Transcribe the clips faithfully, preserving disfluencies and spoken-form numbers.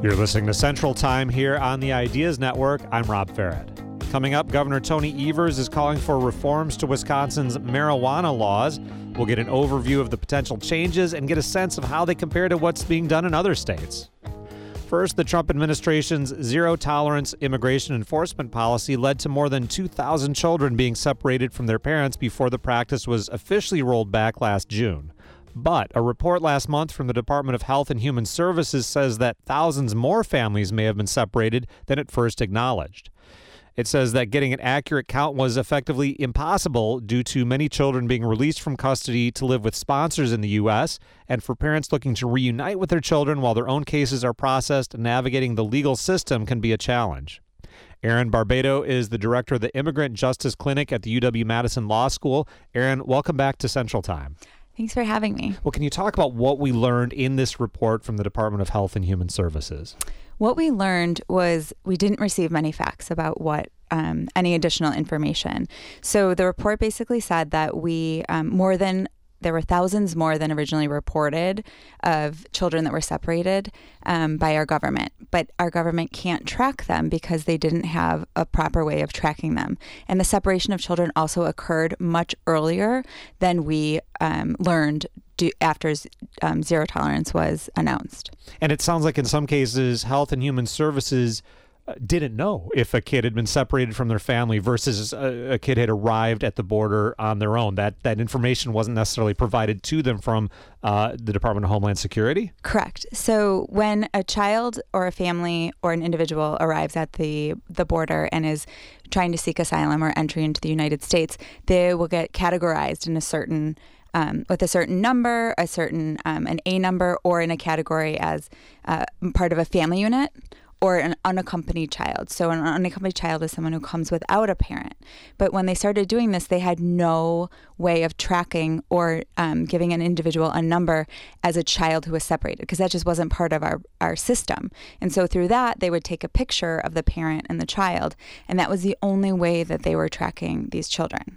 You're listening to Central Time here on the Ideas Network. I'm Rob Farrett. Coming up, Governor Tony Evers is calling for reforms to Wisconsin's marijuana laws. We'll get an overview of the potential changes and get a sense of how they compare to what's being done in other states. First, the Trump administration's zero-tolerance immigration enforcement policy led to more than two thousand children being separated from their parents before the practice was officially rolled back last June. But a report last month from the Department of Health and Human Services says that thousands more families may have been separated than at first acknowledged. It says that getting an accurate count was effectively impossible due to many children being released from custody to live with sponsors in the U S, and for parents looking to reunite with their children while their own cases are processed, navigating the legal system can be a challenge. Erin Barbado is the director of the Immigrant Justice Clinic at the U W-Madison Law School. Erin, welcome back to Central Time. Thanks for having me. Well, can you talk about what we learned in this report from the Department of Health and Human Services? What we learned was we didn't receive many facts about what um, any additional information. So the report basically said that we um, more than there were thousands more than originally reported of children that were separated um, by our government. But our government can't track them because they didn't have a proper way of tracking them. And the separation of children also occurred much earlier than we um, learned do, after um, zero tolerance was announced. And it sounds like in some cases, Health and Human Services didn't know if a kid had been separated from their family versus a, a kid had arrived at the border on their own. That that information wasn't necessarily provided to them from uh, the Department of Homeland Security? Correct. So when a child or a family or an individual arrives at the, the border and is trying to seek asylum or entry into the United States, they will get categorized in a certain Um, with a certain number, a certain um, an A number, or in a category as uh, part of a family unit or an unaccompanied child. So an unaccompanied child is someone who comes without a parent. But when they started doing this, they had no way of tracking or um, giving an individual a number as a child who was separated, because that just wasn't part of our, our system. And so through that, they would take a picture of the parent and the child, and that was the only way that they were tracking these children.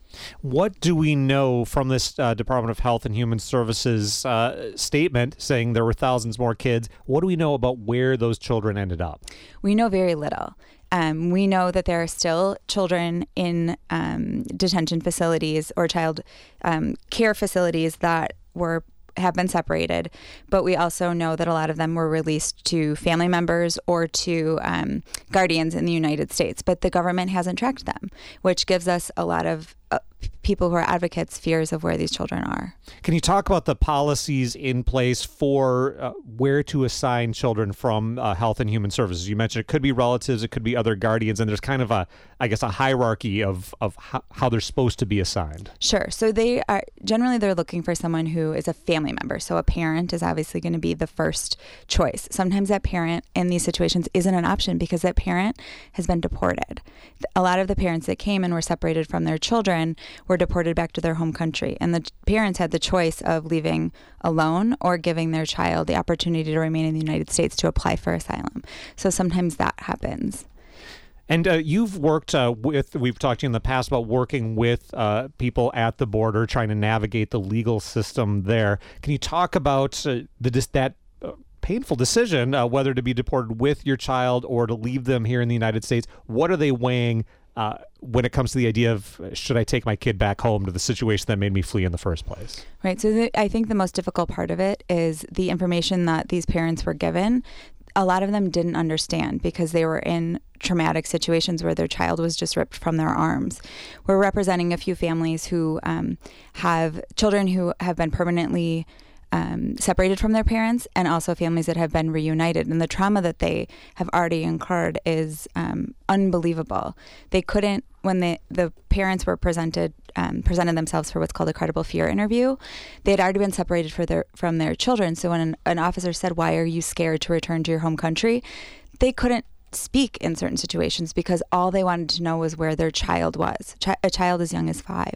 What do we know from this uh, Department of Health and Human Services uh, statement saying there were thousands more kids? What do we know about where those children ended up? We know very little. Um, we know that there are still children in um, detention facilities or child um, care facilities that were have been separated, but we also know that a lot of them were released to family members or to um, guardians in the United States, but the government hasn't tracked them, which gives us a lot of uh, people who are advocates fears of where these children are. Can you talk about the policies in place for uh, where to assign children from uh, Health and Human Services? You mentioned it could be relatives, it could be other guardians, and there's kind of a, I guess, a hierarchy of, of how, how they're supposed to be assigned. Sure. So they are, generally they're looking for someone who is a family member. So a parent is obviously going to be the first choice. Sometimes that parent in these situations isn't an option because that parent has been deported. A lot of the parents that came and were separated from their children were deported back to their home country, and the parents had the choice of leaving alone or giving their child the opportunity to remain in the United States to apply for asylum. So sometimes that happens. And uh, you've worked uh, with, we've talked to you in the past about working with uh, people at the border, trying to navigate the legal system there. Can you talk about uh, the that uh, painful decision, uh, whether to be deported with your child or to leave them here in the United States? What are they weighing Uh, when it comes to the idea of should I take my kid back home to the situation that made me flee in the first place? Right. So the, I think the most difficult part of it is the information that these parents were given. A lot of them didn't understand because they were in traumatic situations where their child was just ripped from their arms. We're representing a few families who um, have children who have been permanently Um, separated from their parents, and also families that have been reunited. And the trauma that they have already incurred is um, unbelievable. They couldn't, when the, the parents were presented, um, presented themselves for what's called a credible fear interview, they had already been separated for their, from their children. So when an, an officer said, "Why are you scared to return to your home country?" they couldn't speak in certain situations because all they wanted to know was where their child was, Ch- a child as young as five.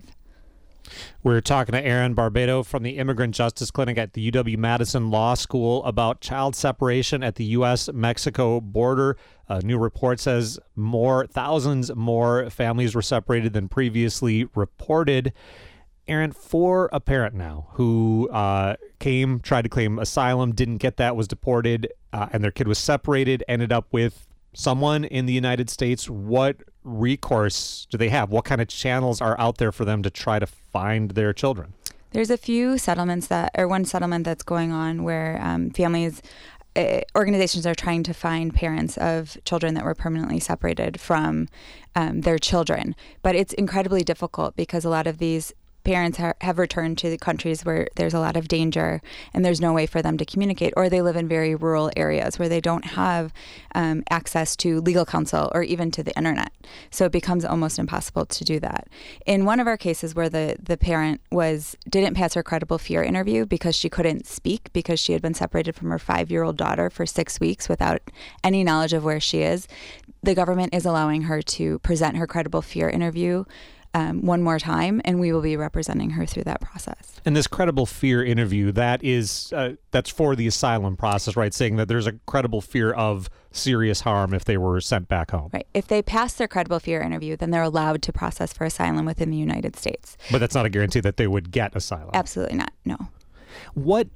We're talking to Erin Barbado from the Immigrant Justice Clinic at the U W-Madison Law School about child separation at the U S Mexico border. A new report says more thousands more families were separated than previously reported. Aaron, for a parent now who uh, came, tried to claim asylum, didn't get that, was deported, uh, and their kid was separated, ended up with someone in the United States, what recourse do they have? What kind of channels are out there for them to try to find their children? There's a few settlements that, or one settlement that's going on where um, families, uh, organizations are trying to find parents of children that were permanently separated from um, their children. But it's incredibly difficult because a lot of these parents ha- have returned to the countries where there's a lot of danger and there's no way for them to communicate, or they live in very rural areas where they don't have um, access to legal counsel or even to the internet. So it becomes almost impossible to do that. In one of our cases where the, the parent was didn't pass her credible fear interview because she couldn't speak because she had been separated from her five-year-old daughter for six weeks without any knowledge of where she is, the government is allowing her to present her credible fear interview Um, one more time, and we will be representing her through that process. And this credible fear interview, that is, uh, that's for the asylum process, right? Saying that there's a credible fear of serious harm if they were sent back home. Right. If they pass their credible fear interview, then they're allowed to process for asylum within the United States. But that's not a guarantee that they would get asylum. Absolutely not. No. What...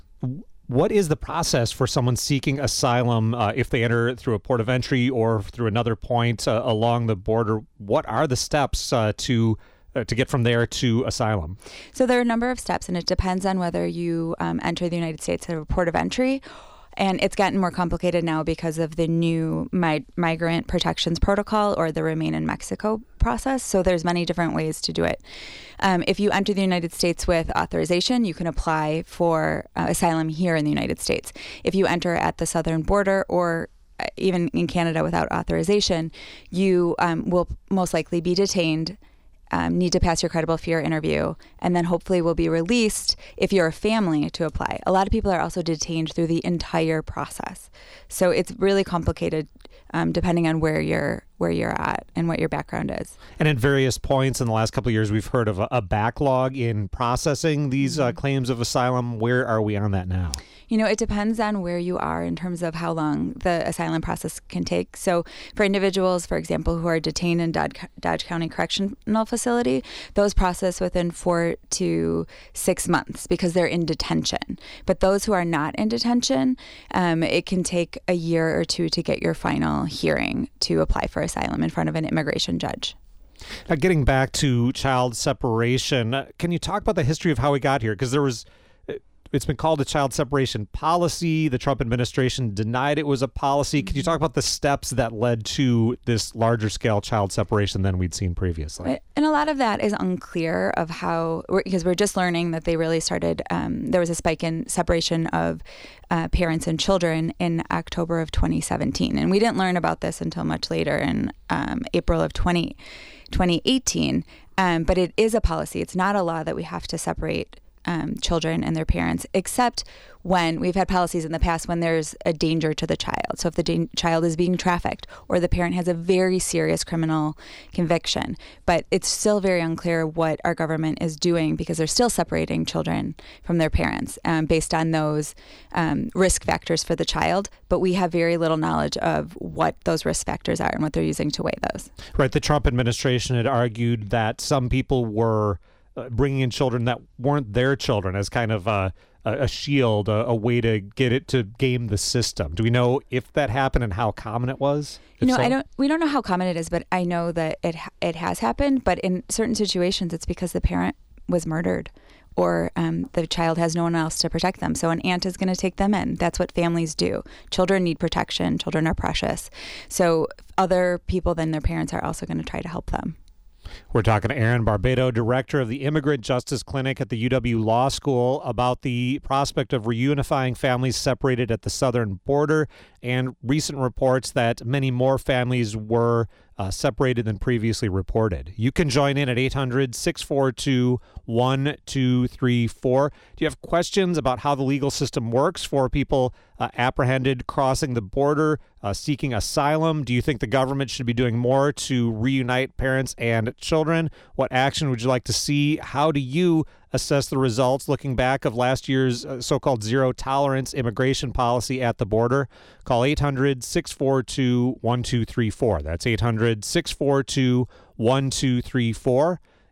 What is the process for someone seeking asylum uh, if they enter through a port of entry or through another point uh, along the border? What are the steps uh, to uh, to get from there to asylum? So there are a number of steps, and it depends on whether you um, enter the United States at a port of entry. And it's gotten more complicated now because of the new mi- Migrant Protections Protocol, or the Remain in Mexico process. So there's many different ways to do it. Um, if you enter the United States with authorization, you can apply for uh, asylum here in the United States. If you enter at the southern border or even in Canada without authorization, you um, will most likely be detained, Um, need to pass your credible fear interview, and then hopefully will be released if you're a family to apply. A lot of people are also detained through the entire process. So it's really complicated um, depending on where you're where you're at and what your background is. And at various points in the last couple of years, we've heard of a, a backlog in processing these uh, claims of asylum. Where are we on that now? You know, it depends on where you are in terms of how long the asylum process can take. So for individuals, for example, who are detained in Dodge, Dodge County Correctional Facility, those process within four to six months because they're in detention. But those who are not in detention, um, it can take a year or two to get your final hearing to apply for asylum in front of an immigration judge. Now, getting back to child separation, uh, can you talk about the history of how we got here? Because there was... It's been called a child separation policy. The Trump administration denied it was a policy. Could you talk about the steps that led to this larger scale child separation than we'd seen previously? And a lot of that is unclear of how, because we're just learning that they really started, um, there was a spike in separation of uh, parents and children in October of twenty seventeen. And we didn't learn about this until much later in um, April of twenty eighteen. Um, but it is a policy. It's not a law that we have to separate Um, children and their parents, except when we've had policies in the past when there's a danger to the child. So if the da- child is being trafficked or the parent has a very serious criminal conviction. But it's still very unclear what our government is doing because they're still separating children from their parents um, based on those um, risk factors for the child. But we have very little knowledge of what those risk factors are and what they're using to weigh those. Right. The Trump administration had argued that some people were Uh, bringing in children that weren't their children as kind of a, a shield, a, a way to get it to game the system. Do we know if that happened and how common it was? You know, so? I don't. We don't know how common it is, but I know that it it has happened. But in certain situations, it's because the parent was murdered, or um, the child has no one else to protect them. So an aunt is going to take them in. That's what families do. Children need protection. Children are precious. So other people than their parents are also going to try to help them. We're talking to Erin Barbado, director of the Immigrant Justice Clinic at the U W Law School, about the prospect of reunifying families separated at the southern border and recent reports that many more families were uh, separated than previously reported. You can join in at eight hundred, six four two, one two three four. Do you have questions about how the legal system works for people uh, apprehended crossing the border, uh, seeking asylum? Do you think the government should be doing more to reunite parents and children? What action would you like to see? How do you assess the results looking back of last year's uh, so-called zero tolerance immigration policy at the border? Call eight hundred, six four two, one two three four. That's eight hundred, six four two, one two three four.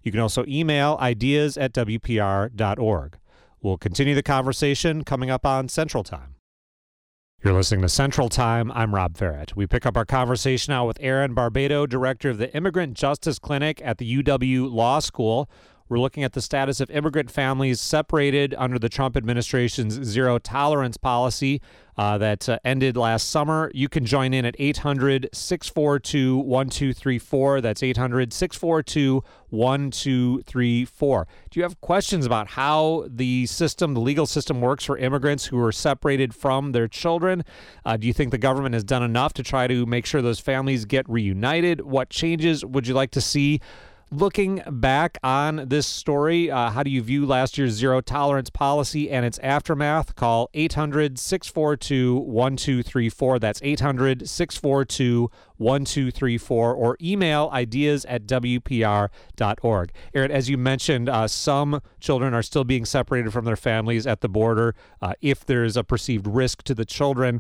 You can also email ideas at W P R dot org. We'll continue the conversation coming up on Central Time. You're listening to Central Time. I'm Rob Ferret. We pick up our conversation now with Erin Barbado, director of the Immigrant Justice Clinic at the U W Law School. We're looking at the status of immigrant families separated under the Trump administration's zero tolerance policy uh, that uh, ended last summer. You can join in at eight hundred, six four two, one two three four. That's eight hundred, six four two, one two three four. Do you have questions about how the system, the legal system works for immigrants who are separated from their children? Uh, do you think the government has done enough to try to make sure those families get reunited? What changes would you like to see? Looking back on this story, uh, how do you view last year's zero tolerance policy and its aftermath? Call eight hundred, six four two, one two three four. That's eight hundred, six four two, one two three four, or email ideas at W P R dot org. Erin, as you mentioned, uh, some children are still being separated from their families at the border uh, if there's a perceived risk to the children.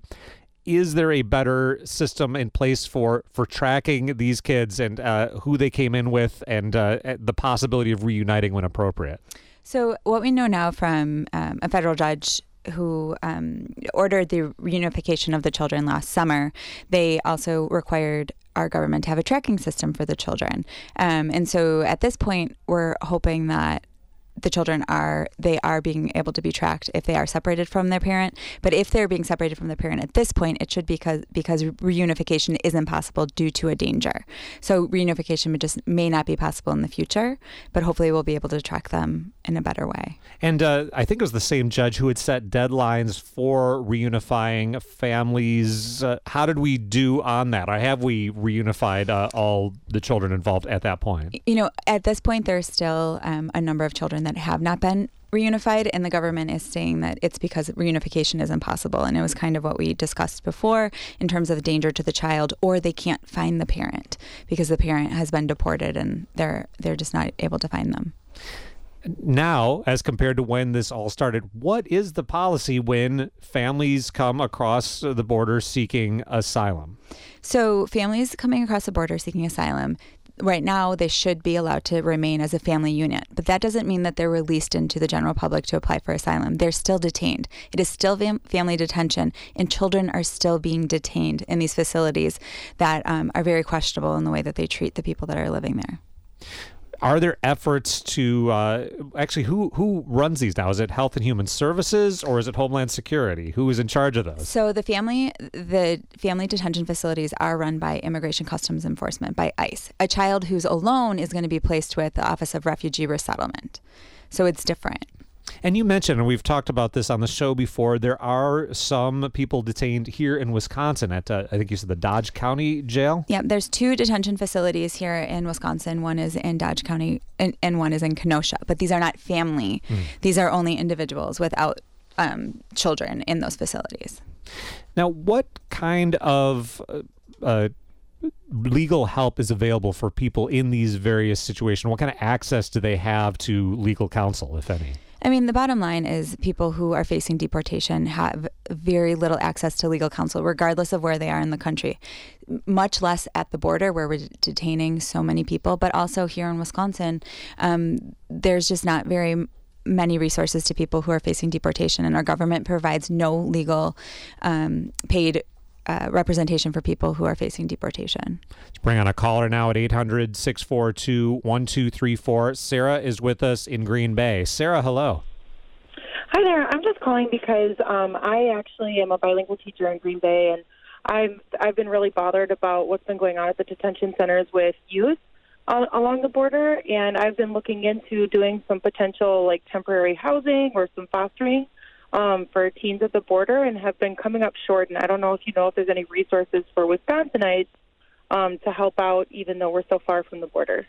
Is there a better system in place for, for tracking these kids and uh, who they came in with and uh, the possibility of reuniting when appropriate? So what we know now from um, a federal judge who um, ordered the reunification of the children last summer, they also required our government to have a tracking system for the children. Um, and so at this point, we're hoping that the children are, they are being able to be tracked if they are separated from their parent. But if they're being separated from their parent at this point, it should be because, because reunification isn't possible due to a danger. So reunification just may not be possible in the future, but hopefully we'll be able to track them in a better way. And uh, I think it was the same judge who had set deadlines for reunifying families. Uh, how did we do on that? Or have we reunified uh, all the children involved at that point? You know, at this point, there's still um, a number of children that have not been reunified, and the government is saying that it's because reunification is impossible. And it was kind of what we discussed before in terms of danger to the child, or they can't find the parent because the parent has been deported and they're they're just not able to find them. Now, as compared to when this all started, what is the policy when families come across the border seeking asylum? So families coming across the border seeking asylum, right now, they should be allowed to remain as a family unit, but that doesn't mean that they're released into the general public to apply for asylum. They're still detained. It is still fam- family detention, and children are still being detained in these facilities that um, are very questionable in the way that they treat the people that are living there. Are there efforts to uh, actually who who runs these now? Is it Health and Human Services or is it Homeland Security? Who is in charge of those? So the family the family detention facilities are run by Immigration Customs Enforcement, by ICE. A child who's alone is going to be placed with the Office of Refugee Resettlement. So it's different. And you mentioned, and we've talked about this on the show before, there are some people detained here in Wisconsin at, uh, I think you said the Dodge County Jail? Yeah, there's two detention facilities here in Wisconsin. One is in Dodge County and, and one is in Kenosha. But these are not family. Mm. These are only individuals without um, children in those facilities. Now, what kind of uh, uh, legal help is available for people in these various situations? What kind of access do they have to legal counsel, if any? I mean, the bottom line is people who are facing deportation have very little access to legal counsel, regardless of where they are in the country, much less at the border where we're detaining so many people, but also here in Wisconsin, um, there's just not very many resources to people who are facing deportation, and our government provides no legal um, paid Uh, representation for people who are facing deportation. Let's bring on a caller now at eight hundred, six four two, one two three four. Sarah is with us in Green Bay. Sarah, hello. Hi there. I'm just calling because um, I actually am a bilingual teacher in Green Bay, and I've, I've been really bothered about what's been going on at the detention centers with youth uh, along the border, and I've been looking into doing some potential like temporary housing or some fostering Um, for teens at the border, and have been coming up short. And I don't know if you know if there's any resources for Wisconsinites um, to help out, even though we're so far from the border.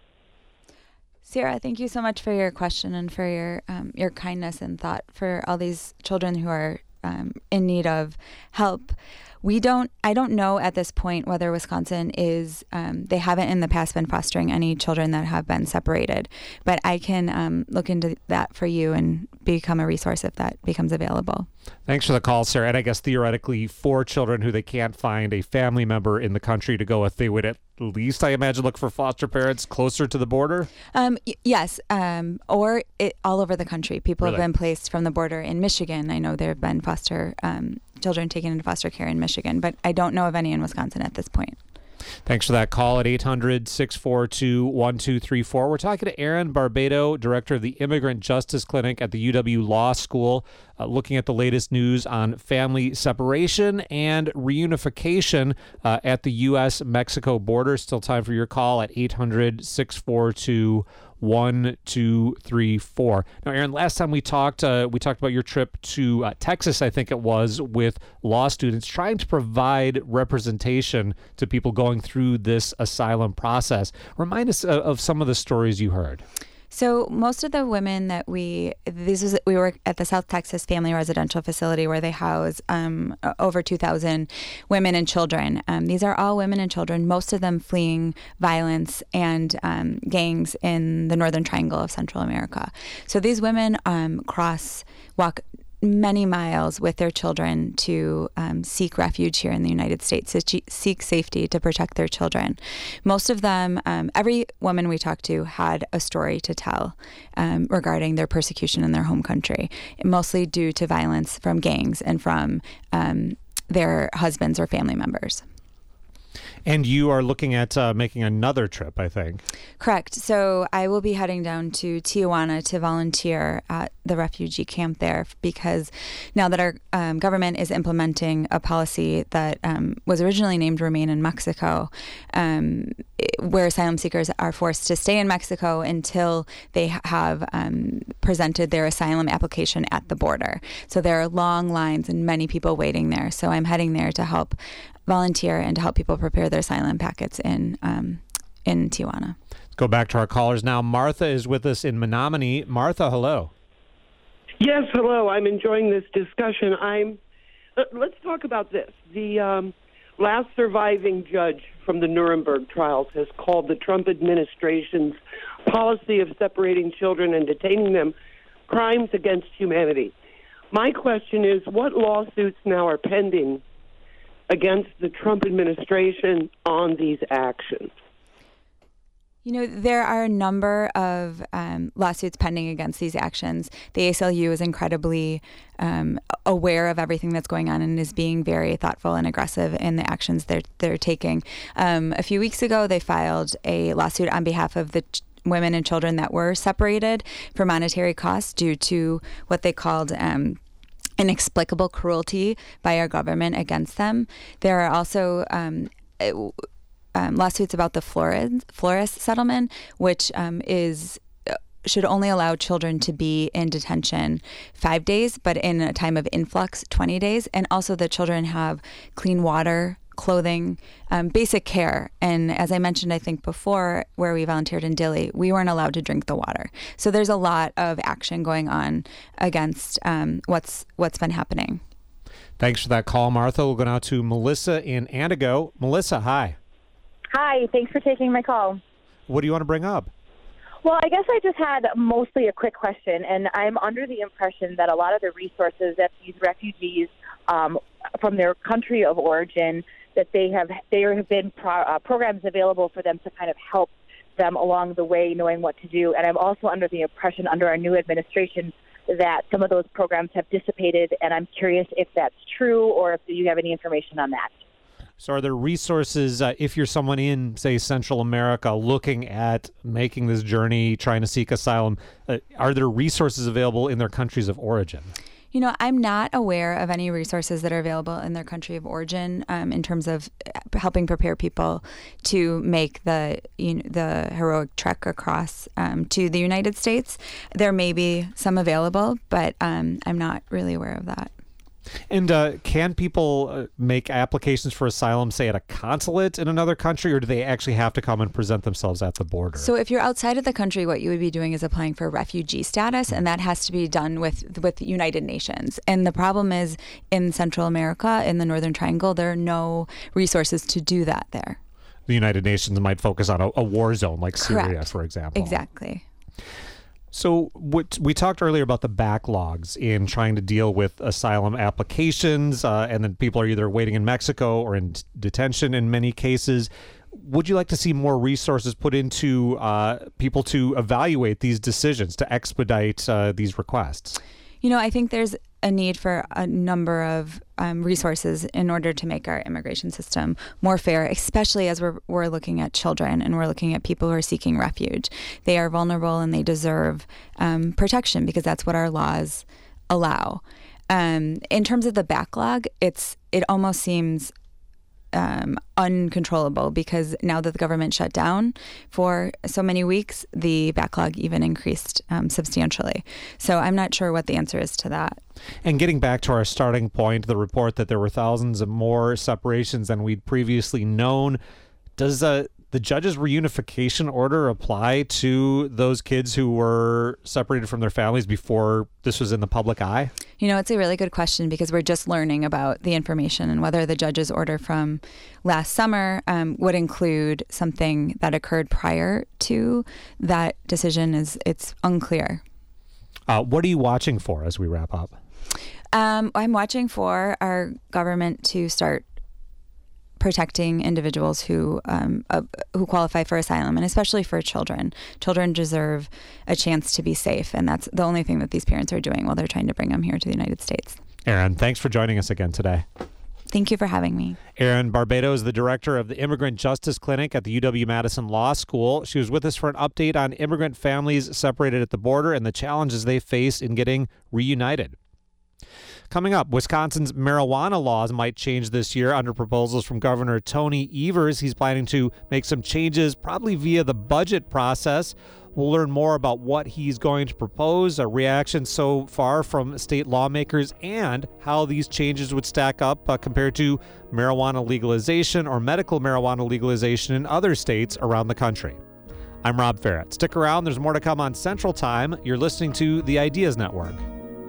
Sarah, thank you so much for your question and for your um, your kindness and thought for all these children who are um, in need of help. We don't, I don't know at this point whether Wisconsin is, um, they haven't in the past been fostering any children that have been separated, but I can um, look into that for you and become a resource if that becomes available. Thanks for the call, Sarah. And I guess theoretically for children who they can't find a family member in the country to go with, they would at least, I imagine, look for foster parents closer to the border? Um, y- yes, um, or it, all over the country. People Really? have been placed from the border in Michigan. I know there have been foster um, children taken into foster care in Michigan, but I don't know of any in Wisconsin at this point. Thanks for that call at eight hundred, six four two, one two three four. We're talking to Erin Barbado, director of the Immigrant Justice Clinic at the U W Law School, uh, looking at the latest news on family separation and reunification uh, at the U S Mexico border. Still time for your call at eight hundred, six four two, one two three four. Now, Erin, last time we talked, uh, we talked about your trip to uh, Texas, I think it was, with law students trying to provide representation to people going through this asylum process. Remind us of, of some of the stories you heard. So most of the women that we, this is, we were at the South Texas Family Residential Facility where they house um, over two thousand women and children. Um, these are all women and children, most of them fleeing violence and um, gangs in the Northern Triangle of Central America. So these women um, cross, walk many miles with their children to um, seek refuge here in the United States, to che- seek safety, to protect their children. Most of them, um, every woman we talked to had a story to tell um, regarding their persecution in their home country, mostly due to violence from gangs and from um, their husbands or family members. And you are looking at uh, making another trip, I think. Correct. So I will be heading down to Tijuana to volunteer at the refugee camp there because now that our um, government is implementing a policy that um, was originally named Remain in Mexico, um, where asylum seekers are forced to stay in Mexico until they have um, presented their asylum application at the border. So there are long lines and many people waiting there. So I'm heading there to help volunteer and to help people prepare their asylum packets in um, in Tijuana. Let's go back to our callers now. Martha is with us in Menominee. Martha, hello. Yes, hello. I'm enjoying this discussion. I'm. Uh, let's talk about this. The um, last surviving judge from the Nuremberg trials has called the Trump administration's policy of separating children and detaining them crimes against humanity. My question is, what lawsuits now are pending against the Trump administration on these actions? You know, there are a number of um, lawsuits pending against these actions. The A C L U is incredibly um, aware of everything that's going on and is being very thoughtful and aggressive in the actions they're they're taking. Um, a few weeks ago, they filed a lawsuit on behalf of the ch- women and children that were separated for monetary costs due to what they called um, inexplicable cruelty by our government against them. There are also um, um, lawsuits about the Flores, Flores settlement, which um, is should only allow children to be in detention five days, but in a time of influx, twenty days. And also the children have clean water, clothing, um, basic care. And as I mentioned, I think before, where we volunteered in Dilley, we weren't allowed to drink the water. So there's a lot of action going on against um, what's what's been happening. Thanks for that call, Martha. We'll go now to Melissa in Antigo. Melissa, hi. Hi, thanks for taking my call. What do you want to bring up? Well, I guess I just had mostly a quick question, and I'm under the impression that a lot of the resources that these refugees um, from their country of origin, that they have there have been pro, uh, programs available for them to kind of help them along the way, knowing what to do. And I'm also under the impression under our new administration that some of those programs have dissipated, and I'm curious if that's true or if you have any information on that. So are there resources, uh, if you're someone in, say, Central America looking at making this journey, trying to seek asylum, uh, are there resources available in their countries of origin? You know, I'm not aware of any resources that are available in their country of origin um, in terms of helping prepare people to make the you know, the heroic trek across um, to the United States. There may be some available, but um, I'm not really aware of that. And uh, can people uh, make applications for asylum, say, at a consulate in another country, or do they actually have to come and present themselves at the border? So if you're outside of the country, what you would be doing is applying for refugee status, and that has to be done with with United Nations. And the problem is, in Central America, in the Northern Triangle, there are no resources to do that there. The United Nations might focus on a, a war zone like Syria, Correct. for example. Exactly. So what, we talked earlier about the backlogs in trying to deal with asylum applications, uh, and then people are either waiting in Mexico or in d- detention in many cases. Would you like to see more resources put into uh, people to evaluate these decisions, to expedite uh, these requests? You know, I think there's a need for a number of um, resources in order to make our immigration system more fair, especially as we're, we're looking at children and we're looking at people who are seeking refuge. They are vulnerable and they deserve um, protection because that's what our laws allow. Um, in terms of the backlog, it's it almost seems Um, uncontrollable because now that the government shut down for so many weeks, the backlog even increased um, substantially. So I'm not sure what the answer is to that. And getting back to our starting point, the report that there were thousands of more separations than we'd previously known, does uh, the judge's reunification order apply to those kids who were separated from their families before this was in the public eye? You know, it's a really good question because we're just learning about the information and whether the judge's order from last summer um, would include something that occurred prior to that decision is it's unclear. Uh, what are you watching for as we wrap up? Um, I'm watching for our government to start protecting individuals who um, uh, who qualify for asylum, and especially for children. Children deserve a chance to be safe, and that's the only thing that these parents are doing while they're trying to bring them here to the United States. Erin, thanks for joining us again today. Thank you for having me. Erin Barbado is the director of the Immigrant Justice Clinic at the U W-Madison Law School. She was with us for an update on immigrant families separated at the border and the challenges they face in getting reunited. Coming up, Wisconsin's marijuana laws might change this year under proposals from Governor Tony Evers. He's planning to make some changes, probably via the budget process. We'll learn more about what he's going to propose, a reaction so far from state lawmakers, and how these changes would stack up uh, compared to marijuana legalization or medical marijuana legalization in other states around the country. I'm Rob Ferret. Stick around. There's more to come on Central Time. You're listening to the Ideas Network.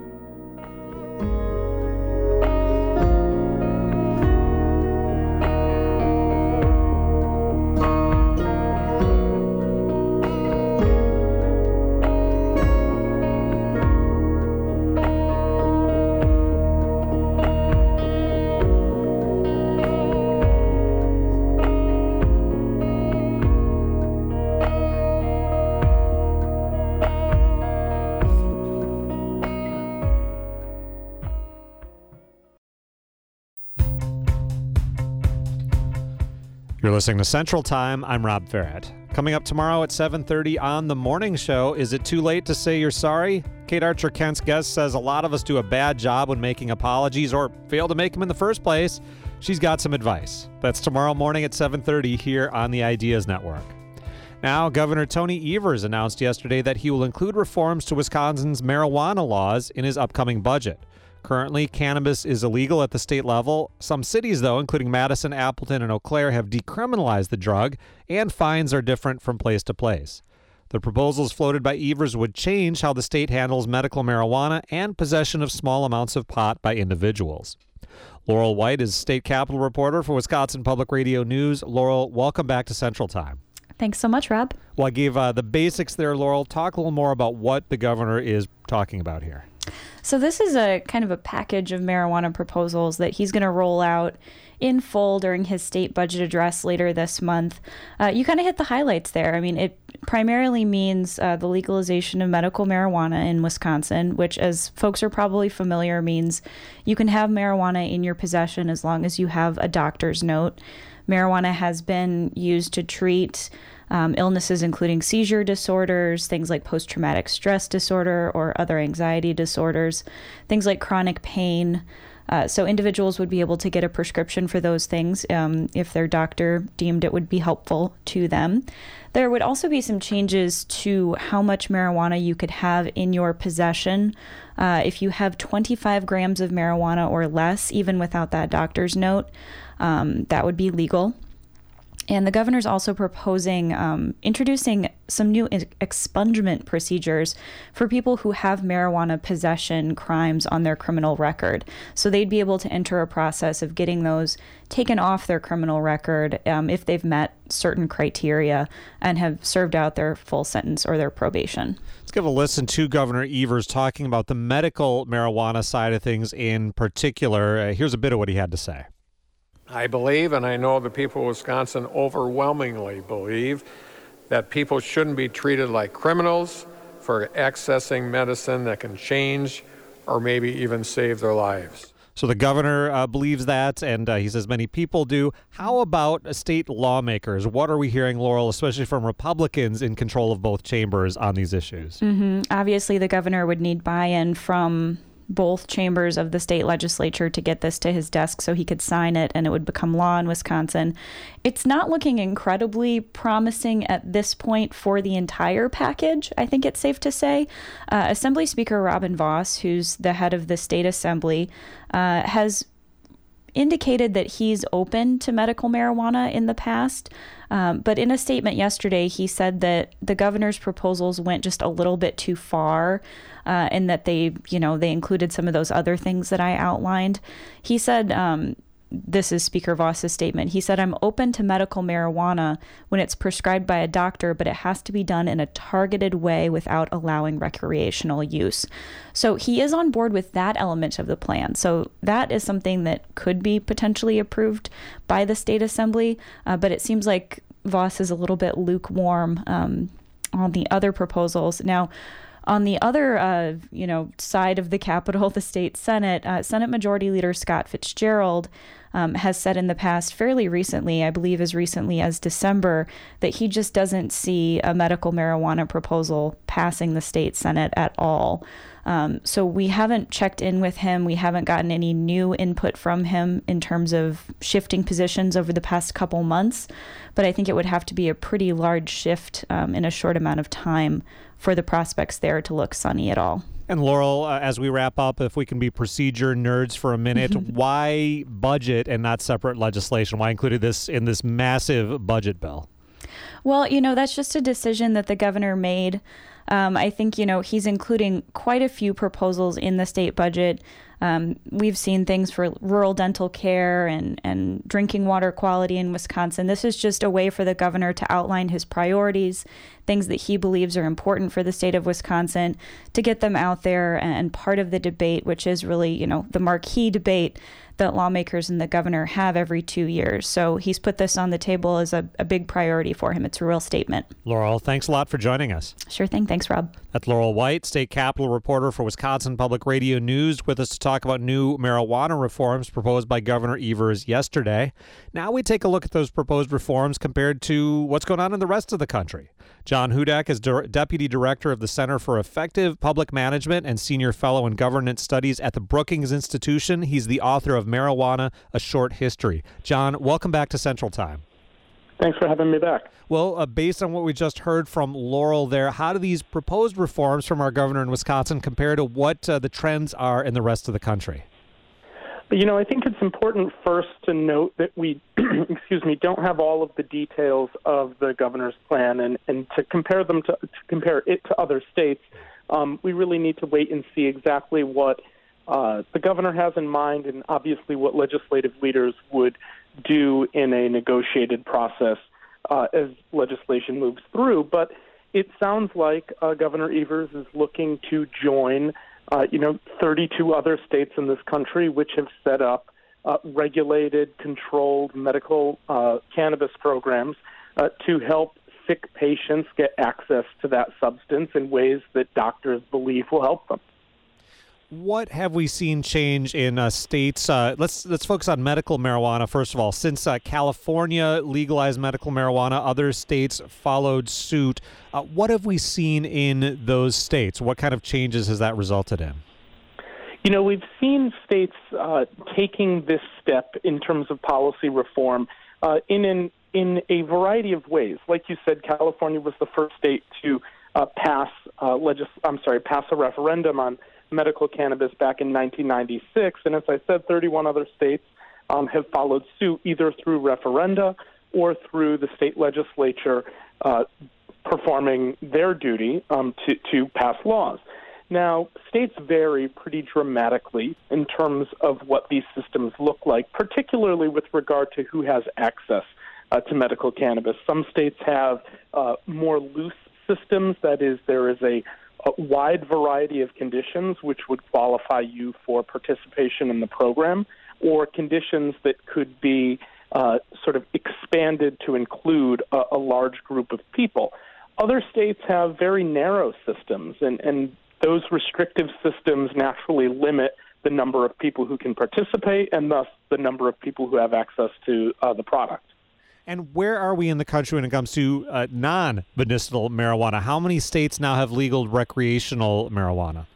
You're listening to Central Time. I'm Rob Ferret. Coming up tomorrow at seven thirty on The Morning Show, is it too late to say you're sorry? Kate Archer-Kent's guest says a lot of us do a bad job when making apologies or fail to make them in the first place. She's got some advice. That's tomorrow morning at seven thirty here on the Ideas Network. Now, Governor Tony Evers announced yesterday that he will include reforms to Wisconsin's marijuana laws in his upcoming budget. Currently, cannabis is illegal at the state level. Some cities, though, including Madison, Appleton, and Eau Claire, have decriminalized the drug, and fines are different from place to place. The proposals floated by Evers would change how the state handles medical marijuana and possession of small amounts of pot by individuals. Laurel White is state capitol reporter for Wisconsin Public Radio News. Laurel, welcome back to Central Time. Thanks so much, Rob. Well, I gave uh, the basics there, Laurel. Talk a little more about what the governor is talking about here. So this is a kind of a package of marijuana proposals that he's going to roll out in full during his state budget address later this month. Uh, you kind of hit the highlights there. I mean, it primarily means uh, the legalization of medical marijuana in Wisconsin, which, as folks are probably familiar, means you can have marijuana in your possession as long as you have a doctor's note. Marijuana has been used to treat Um, illnesses including seizure disorders, things like post-traumatic stress disorder or other anxiety disorders, things like chronic pain, Uh, so individuals would be able to get a prescription for those things um, if their doctor deemed it would be helpful to them. There would also be some changes to how much marijuana you could have in your possession. Uh, if you have twenty-five grams of marijuana or less, even without that doctor's note, um, that would be legal. And the governor's also proposing um, introducing some new expungement procedures for people who have marijuana possession crimes on their criminal record. So they'd be able to enter a process of getting those taken off their criminal record um, if they've met certain criteria and have served out their full sentence or their probation. Let's give a listen to Governor Evers talking about the medical marijuana side of things in particular. Uh, here's a bit of what he had to say. I believe, and I know the people of Wisconsin overwhelmingly believe, that people shouldn't be treated like criminals for accessing medicine that can change or maybe even save their lives. So the governor uh, believes that, and uh, he says many people do. How about state lawmakers? What are we hearing, Laurel, especially from Republicans in control of both chambers on these issues? Mm-hmm. Obviously, the governor would need buy-in from both chambers of the state legislature to get this to his desk so he could sign it and it would become law in Wisconsin. It's not looking incredibly promising at this point for the entire package, I think it's safe to say. Uh, Assembly Speaker Robin Vos, who's the head of the state assembly, uh, has indicated that he's open to medical marijuana in the past. Um, but in a statement yesterday, he said that the governor's proposals went just a little bit too far uh, and that they, you know, they included some of those other things that I outlined. He said, um, this is Speaker Vos's statement. He said, I'm open to medical marijuana when it's prescribed by a doctor, but it has to be done in a targeted way without allowing recreational use. So he is on board with that element of the plan. So that is something that could be potentially approved by the state assembly. Uh, but it seems like Vos is a little bit lukewarm um, on the other proposals. Now, on the other, uh, you know, side of the Capitol, the state Senate, uh, Senate Majority Leader Scott Fitzgerald um, has said in the past, fairly recently, I believe as recently as December, that he just doesn't see a medical marijuana proposal passing the state Senate at all. Um, so we haven't checked in with him. We haven't gotten any new input from him in terms of shifting positions over the past couple months. But I think it would have to be a pretty large shift um, in a short amount of time for the prospects there to look sunny at all. And Laurel, uh, as we wrap up, if we can be procedure nerds for a minute, why budget and not separate legislation? Why included this in this massive budget bill? Well, you know, that's just a decision that the governor made. Um, I think, you know, he's including quite a few proposals in the state budget. Um, we've seen things for rural dental care and, and drinking water quality in Wisconsin. This is just a way for the governor to outline his priorities, things that he believes are important for the state of Wisconsin, to get them out there. And part of the debate, which is really, you know, the marquee debate that lawmakers and the governor have every two years. So he's put this on the table as a, a big priority for him. It's a real statement. Laurel, thanks a lot for joining us. Sure thing. Thanks, Rob. That's Laurel White, state capitol reporter for Wisconsin Public Radio News, with us to talk about new marijuana reforms proposed by Governor Evers yesterday. Now we take a look at those proposed reforms compared to what's going on in the rest of the country. John Hudak is Di- Deputy Director of the Center for Effective Public Management and Senior Fellow in Governance Studies at the Brookings Institution. He's the author of Marijuana, A Short History. John, welcome back to Central Time. Thanks for having me back. Well, uh, based on what we just heard from Laurel there, how do these proposed reforms from our governor in Wisconsin compare to what uh, the trends are in the rest of the country? You know, I think it's important first to note that we, excuse me, don't have all of the details of the governor's plan, and, and to compare them to, to compare it to other states, um, we really need to wait and see exactly what uh, the governor has in mind, and obviously what legislative leaders would do in a negotiated process uh, as legislation moves through. But it sounds like uh, Governor Evers is looking to join Uh, you know, thirty-two other states in this country which have set up uh, regulated, controlled medical uh, cannabis programs uh, to help sick patients get access to that substance in ways that doctors believe will help them. What have we seen change in uh, states? Uh, let's let's focus on medical marijuana first of all. Since uh, California legalized medical marijuana, other states followed suit. Uh, what have we seen in those states? What kind of changes has that resulted in? You know, we've seen states uh, taking this step in terms of policy reform uh, in an, in a variety of ways. Like you said, California was the first state to uh, pass uh, legis- I'm sorry, pass a referendum on medical cannabis back in nineteen ninety-six, and as I said, thirty-one other states um, have followed suit either through referenda or through the state legislature uh, performing their duty um, to, to pass laws. Now, states vary pretty dramatically in terms of what these systems look like, particularly with regard to who has access uh, to medical cannabis. Some states have uh, more loose systems, that is, there is a, a wide variety of conditions which would qualify you for participation in the program, or conditions that could be uh, sort of expanded to include a, a large group of people. Other states have very narrow systems, and, and those restrictive systems naturally limit the number of people who can participate and thus the number of people who have access to uh, the product. And where are we in the country when it comes to uh, non-medicinal marijuana? How many states now have legal recreational marijuana?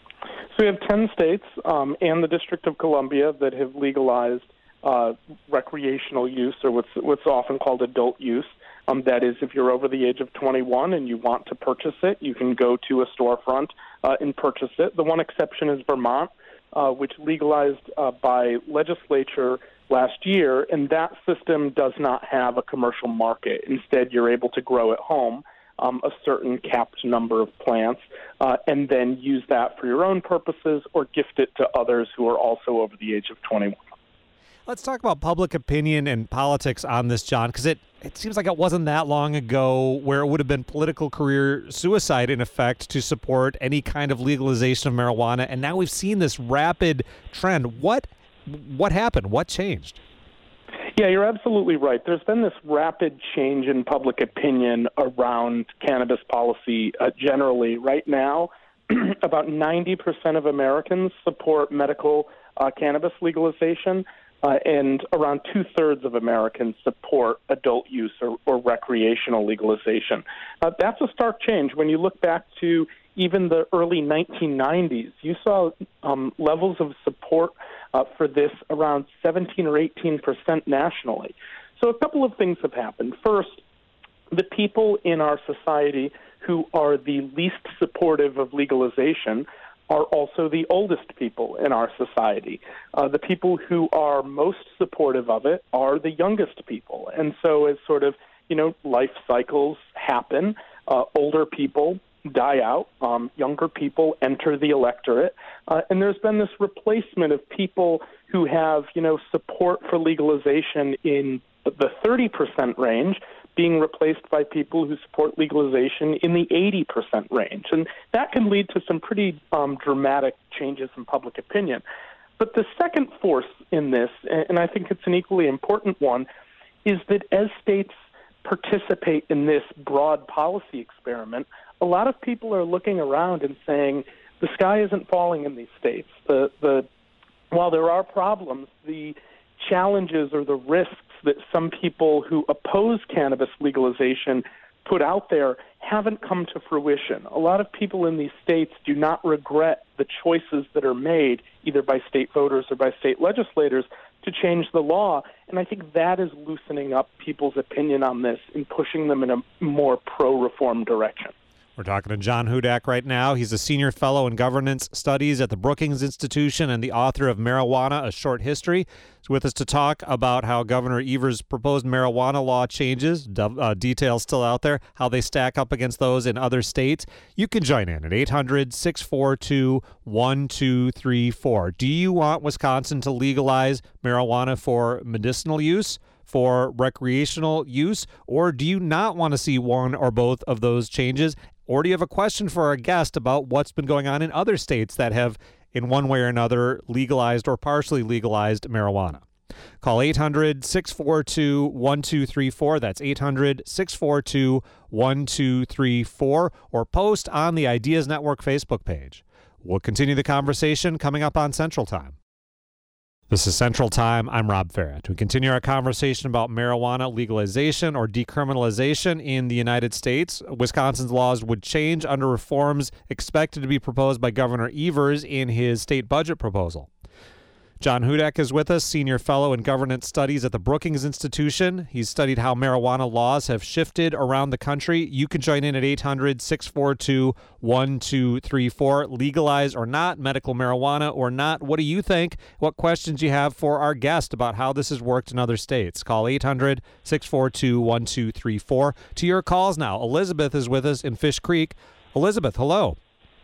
So we have ten states um, and the District of Columbia that have legalized uh, recreational use, or what's, what's often called adult use. Um, that is, if you're over the age of twenty-one and you want to purchase it, you can go to a storefront uh, and purchase it. The one exception is Vermont, uh, which legalized uh, by legislature last year, and that system does not have a commercial market. Instead, you're able to grow at home um, a certain capped number of plants uh, and then use that for your own purposes or gift it to others who are also over the age of twenty-one. Let's talk about public opinion and politics on this, John, because it, it seems like it wasn't that long ago where it would have been political career suicide, in effect, to support any kind of legalization of marijuana. And now we've seen this rapid trend. What what happened? What changed? Yeah, you're absolutely right. There's been this rapid change in public opinion around cannabis policy uh, generally. Right now, about ninety percent of Americans support medical uh, cannabis legalization. Uh, and around two-thirds of Americans support adult use or, or recreational legalization. Uh, that's a stark change. When you look back to even the early nineteen nineties, you saw um, levels of support uh, for this around seventeen or eighteen percent nationally. So a couple of things have happened. First, the people in our society who are the least supportive of legalization are also the oldest people in our society. Uh, the people who are most supportive of it are the youngest people. And so as sort of, you know, life cycles happen, uh, older people die out, um, younger people enter the electorate, uh, and there's been this replacement of people who have, you know, support for legalization in the thirty percent range being replaced by people who support legalization in the eighty percent range. And that can lead to some pretty um, dramatic changes in public opinion. But the second force in this, and I think it's an equally important one, is that as states participate in this broad policy experiment, a lot of people are looking around and saying, the sky isn't falling in these states. The, the, while there are problems, the challenges or the risks that some people who oppose cannabis legalization put out there haven't come to fruition. A lot of people in these states do not regret the choices that are made, either by state voters or by state legislators, to change the law. And I think that is loosening up people's opinion on this and pushing them in a more pro-reform direction. We're talking to John Hudak right now. He's a senior fellow in governance studies at the Brookings Institution and the author of Marijuana, A Short History. He's with us to talk about how Governor Evers' proposed marijuana law changes, uh, details still out there, how they stack up against those in other states. You can join in at eight hundred, six four two, one two three four. Do you want Wisconsin to legalize marijuana for medicinal use, for recreational use, or do you not want to see one or both of those changes? Or do you have a question for our guest about what's been going on in other states that have, in one way or another, legalized or partially legalized marijuana? Call eight hundred, six four two, one two three four. That's eight hundred, six four two, one two three four. Or post on the Ideas Network Facebook page. We'll continue the conversation coming up on Central Time. This is Central Time. I'm Rob Farrett. We continue our conversation about marijuana legalization or decriminalization in the United States. Wisconsin's laws would change under reforms expected to be proposed by Governor Evers in his state budget proposal. John Hudak is with us, Senior Fellow in Governance Studies at the Brookings Institution. He's studied how marijuana laws have shifted around the country. You can join in at eight hundred, six four two, one two three four. Legalize or not, medical marijuana or not. What do you think? What questions do you have for our guest about how this has worked in other states? Call eight hundred, six four two, one two three four. To your calls now. Elizabeth is with us in Fish Creek. Elizabeth, hello.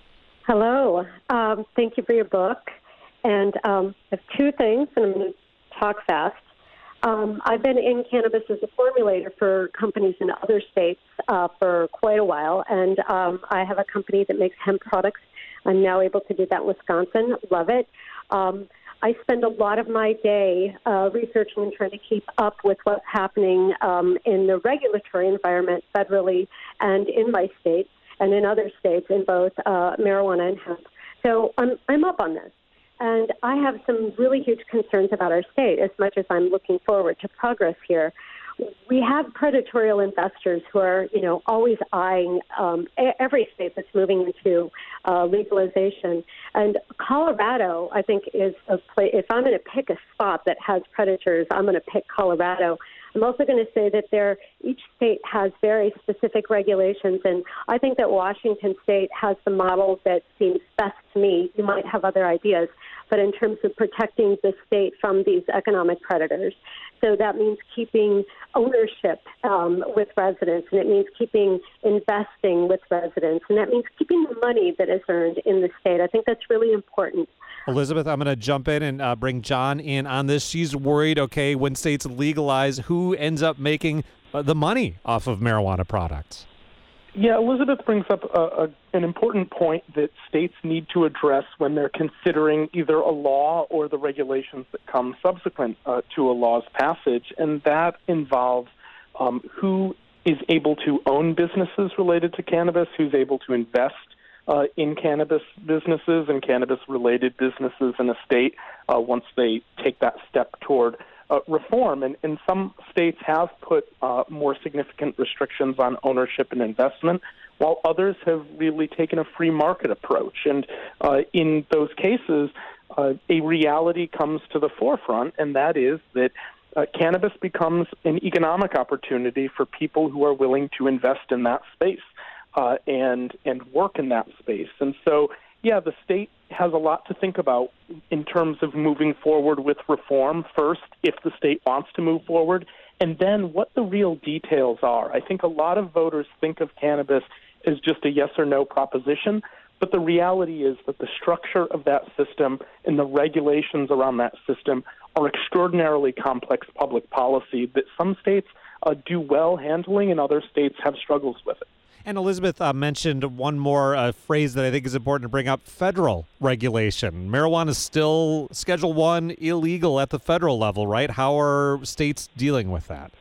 Hello. Um, thank you for your book. And um, I have two things, and I'm going to talk fast. Um, I've been in cannabis as a formulator for companies in other states uh, for quite a while, and um, I have a company that makes hemp products. I'm now able to do that in Wisconsin. Love it. Um, I spend a lot of my day uh, researching and trying to keep up with what's happening um, in the regulatory environment federally and in my state and in other states in both uh, marijuana and hemp. So I'm, I'm up on this. And I have some really huge concerns about our state, as much as I'm looking forward to progress here. We have predatory investors who are, you know, always eyeing um, every state that's moving into uh, legalization. And Colorado, I think, is a place. If I'm going to pick a spot that has predators, I'm going to pick Colorado. I'm also going to say that there, each state has very specific regulations, and I think that Washington State has the model that seems best to me. You might have other ideas, but in terms of protecting the state from these economic predators. So that means keeping ownership um, with residents, and it means keeping investing with residents, and that means keeping the money that is earned in the state. I think that's really important. Elizabeth, I'm going to jump in and uh, bring John in on this. She's worried, okay, when states legalize, who ends up making uh, the money off of marijuana products? Yeah, Elizabeth brings up a, a, an important point that states need to address when they're considering either a law or the regulations that come subsequent uh, to a law's passage, and that involves um, who is able to own businesses related to cannabis, who's able to invest uh, in cannabis businesses and cannabis-related businesses in a state uh, once they take that step toward Uh, reform, and, and some states have put uh, more significant restrictions on ownership and investment, while others have really taken a free market approach. And uh, in those cases, uh, a reality comes to the forefront, and that is that uh, cannabis becomes an economic opportunity for people who are willing to invest in that space uh, and and work in that space. And so, yeah, the state has a lot to think about in terms of moving forward with reform first, if the state wants to move forward, and then what the real details are. I think a lot of voters think of cannabis as just a yes or no proposition, but the reality is that the structure of that system and the regulations around that system are extraordinarily complex public policy that some states uh, do well handling and other states have struggles with it. And Elizabeth uh, mentioned one more uh, phrase that I think is important to bring up, federal regulation. Marijuana is still Schedule One illegal at the federal level, right? How are states dealing with that?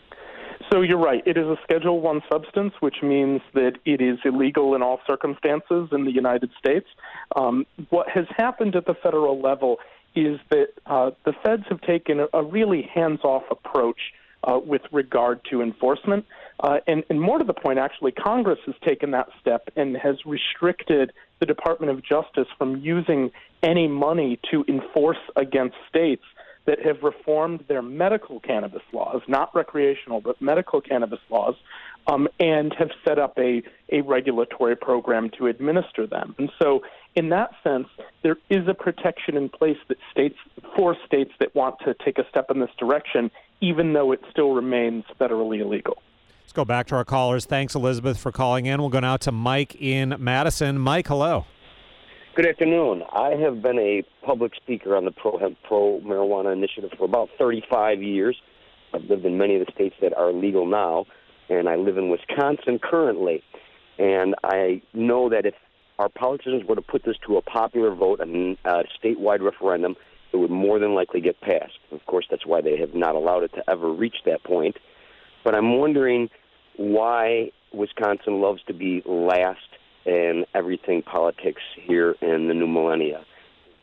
So you're right. It is a Schedule One substance, which means that it is illegal in all circumstances in the United States. Um, what has happened at the federal level is that uh, the feds have taken a, a really hands-off approach Uh, with regard to enforcement. Uh, and, and more to the point, actually, Congress has taken that step and has restricted the Department of Justice from using any money to enforce against states that have reformed their medical cannabis laws, not recreational, but medical cannabis laws, um, and have set up a, a regulatory program to administer them. And so in that sense, there is a protection in place that states, for states that want to take a step in this direction, even though it still remains federally illegal. Let's go back to our callers. Thanks, Elizabeth, for calling in. We'll go now to Mike in Madison. Mike, hello. Good afternoon. I have been a public speaker on the pro-hemp, pro-marijuana initiative for about thirty-five years. I've lived in many of the states that are legal now, and I live in Wisconsin currently. And I know that if our politicians were to put this to a popular vote, a uh, statewide referendum, it would more than likely get passed. Of course, that's why they have not allowed it to ever reach that point. But I'm wondering why Wisconsin loves to be last in everything politics here in the new millennia.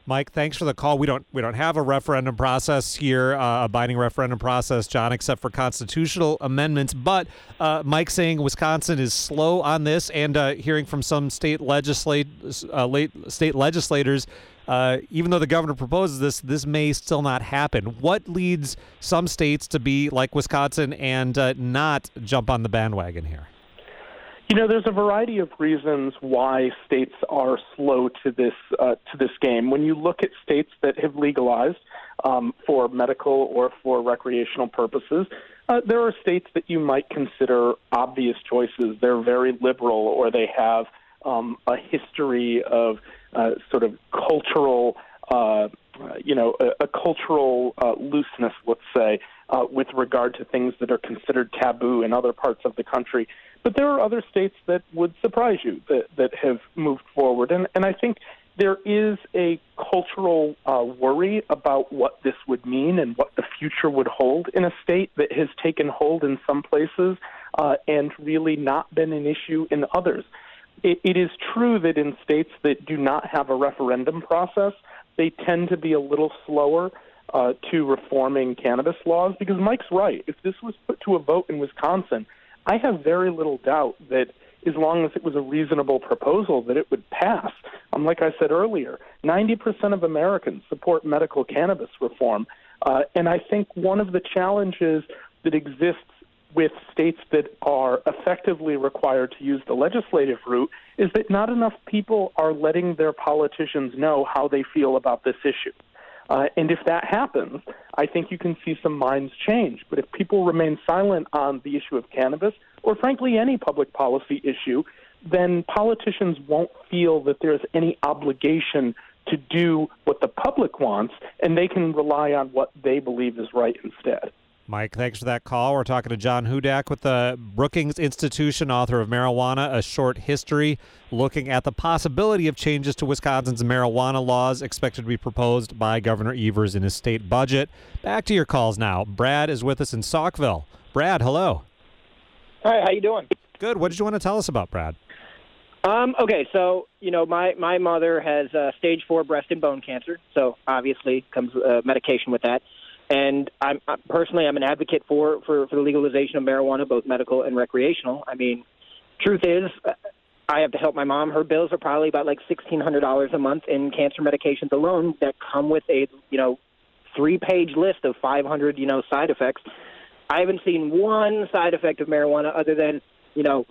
Mike, thanks for the call. We don't we don't have a referendum process here, uh, a binding referendum process, John, except for constitutional amendments. But uh, Mike saying Wisconsin is slow on this, and uh, hearing from some state legislate uh, late state legislators, uh, even though the governor proposes this, this may still not happen. What leads some states to be like Wisconsin and uh, not jump on the bandwagon here? You know, there's a variety of reasons why states are slow to this uh, to this game. When you look at states that have legalized um, for medical or for recreational purposes, uh, there are states that you might consider obvious choices. They're very liberal, or they have um, a history of uh, sort of cultural, uh, you know, a, a cultural uh, looseness, let's say, uh, with regard to things that are considered taboo in other parts of the country. But there are other states that would surprise you that, that have moved forward. And, and I think there is a cultural uh, worry about what this would mean and what the future would hold in a state that has taken hold in some places uh, and really not been an issue in others. It, it is true that in states that do not have a referendum process, they tend to be a little slower uh, to reforming cannabis laws, because Mike's right. If this was put to a vote in Wisconsin, I have very little doubt that as long as it was a reasonable proposal, that it would pass. Um, like I said earlier, ninety percent of Americans support medical cannabis reform. Uh, and I think one of the challenges that exists with states that are effectively required to use the legislative route is that not enough people are letting their politicians know how they feel about this issue. Uh, and if that happens, I think you can see some minds change. But if people remain silent on the issue of cannabis, or frankly any public policy issue, then politicians won't feel that there's any obligation to do what the public wants, and they can rely on what they believe is right instead. Mike, thanks for that call. We're talking to John Hudak with the Brookings Institution, author of Marijuana, A Short History, looking at the possibility of changes to Wisconsin's marijuana laws expected to be proposed by Governor Evers in his state budget. Back to your calls now. Brad is with us in Saukville. Brad, hello. Hi, how you doing? Good. What did you want to tell us about, Brad? Um, okay, so, you know, my, my mother has uh, stage four breast and bone cancer, so obviously comes uh, medication with that. And I'm I, personally, I'm an advocate for, for, for the legalization of marijuana, both medical and recreational. I mean, truth is, I have to help my mom. Her bills are probably about like sixteen hundred dollars a month in cancer medications alone that come with a, you know, three-page list of five hundred, you know, side effects. I haven't seen one side effect of marijuana other than, you know,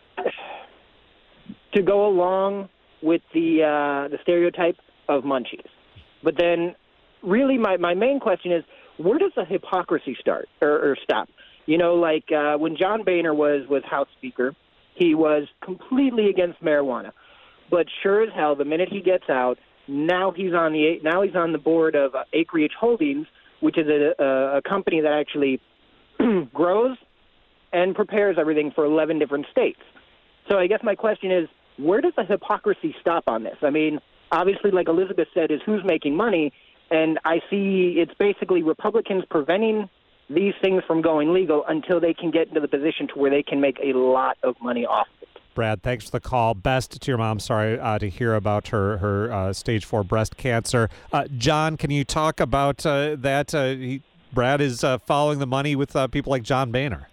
to go along with the uh, the stereotype of munchies. But then really my, my main question is, where does the hypocrisy start or, or stop? You know, like uh, when John Boehner was, was House Speaker, he was completely against marijuana. But sure as hell, the minute he gets out, now he's on the now he's on the board of uh, Acreage Holdings, which is a, a, a company that actually grows and prepares everything for eleven different states. So I guess my question is, where does the hypocrisy stop on this? I mean, obviously, like Elizabeth said, is who's making money? And I see it's basically Republicans preventing these things from going legal until they can get into the position to where they can make a lot of money off of it. Brad, thanks for the call. Best to your mom. Sorry uh, to hear about her her uh, stage four breast cancer. Uh, John, can you talk about uh, that? Uh, he, Brad is uh, following the money with uh, people like John Boehner.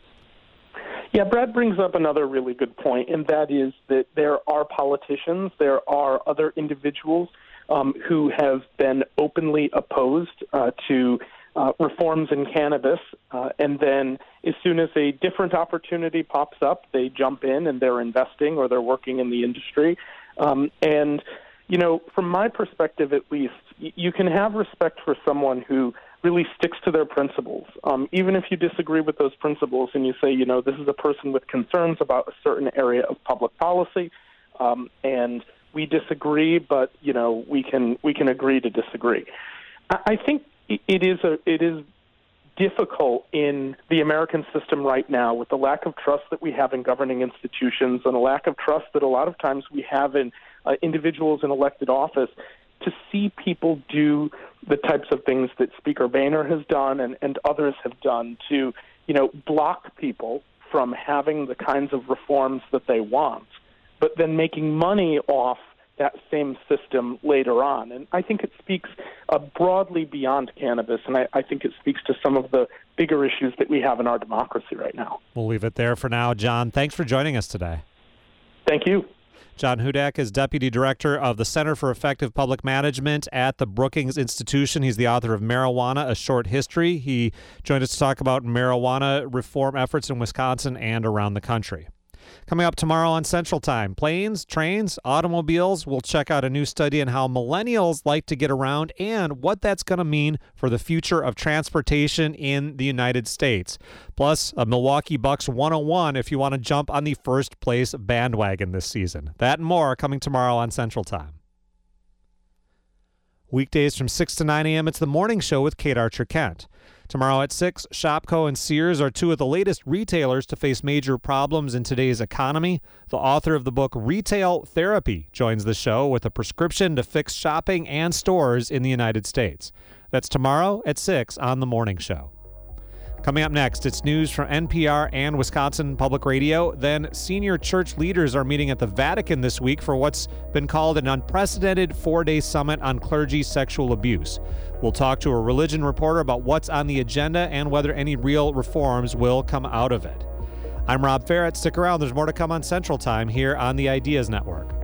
Yeah, Brad brings up another really good point, and that is that there are politicians, there are other individuals um, who have been openly opposed uh, to uh, reforms in cannabis, uh, and then as soon as a different opportunity pops up, they jump in and they're investing or they're working in the industry. Um, and, you know, from my perspective at least, y- you can have respect for someone who really sticks to their principles. Um, even if you disagree with those principles and you say, you know, this is a person with concerns about a certain area of public policy, um, and we disagree, but, you know, we can we can agree to disagree. I, I think it is a it is difficult in the American system right now with the lack of trust that we have in governing institutions and a lack of trust that a lot of times we have in uh, individuals in elected office to see people do the types of things that Speaker Boehner has done and, and others have done to, you know, block people from having the kinds of reforms that they want, but then making money off that same system later on. And I think it speaks uh, broadly beyond cannabis, and I, I think it speaks to some of the bigger issues that we have in our democracy right now. We'll leave it there for now. John, thanks for joining us today. Thank you. John Hudak is Deputy Director of the Center for Effective Public Management at the Brookings Institution. He's the author of Marijuana, A Short History. He joined us to talk about marijuana reform efforts in Wisconsin and around the country. Coming up tomorrow on Central Time, planes, trains, automobiles. We'll check out a new study on how millennials like to get around and what that's going to mean for the future of transportation in the United States. Plus, a Milwaukee Bucks one oh one if you want to jump on the first place bandwagon this season. That and more coming tomorrow on Central Time. Weekdays from six to nine a.m., it's The Morning Show with Kate Archer-Kent. Tomorrow at six, Shopko and Sears are two of the latest retailers to face major problems in today's economy. The author of the book Retail Therapy joins the show with a prescription to fix shopping and stores in the United States. That's tomorrow at six on The Morning Show. Coming up next, it's news from N P R and Wisconsin Public Radio. Then senior church leaders are meeting at the Vatican this week for what's been called an unprecedented four-day summit on clergy sexual abuse. We'll talk to a religion reporter about what's on the agenda and whether any real reforms will come out of it. I'm Rob Ferrett. Stick around. There's more to come on Central Time here on the Ideas Network.